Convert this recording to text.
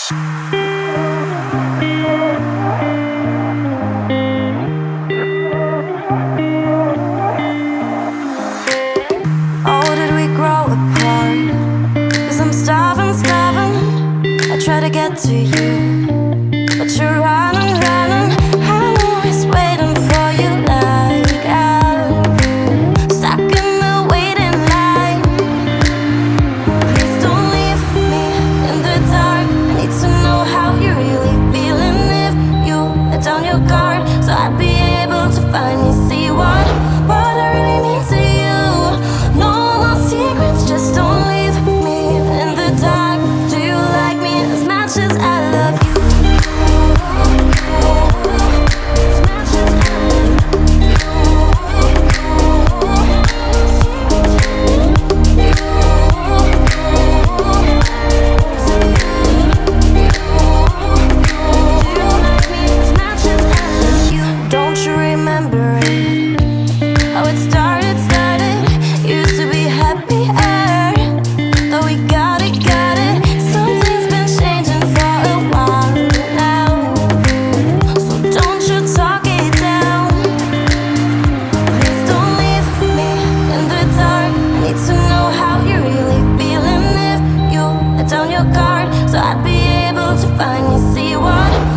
Oh, did we grow apart? 'Cause I'm starving, starving. I try to get to you, but you're running, running. I'm always waiting for you, like I'm stuck in the waiting line. Please don't leave me in the dark. I need to know how you're really feeling. If you let down your guard, so I'd be able to finally see what I really mean to you. No more secrets, just don't leave me in the dark. Do you like me as much as I love you? As much as I love you. Don't you remember it? How it started. Used to be happier, though we got it. Something's been changing for a while now, so don't you talk it down. Please don't leave me in the dark. I need to know how you're really feeling. If you let down your guard, so I'd be able to finally see what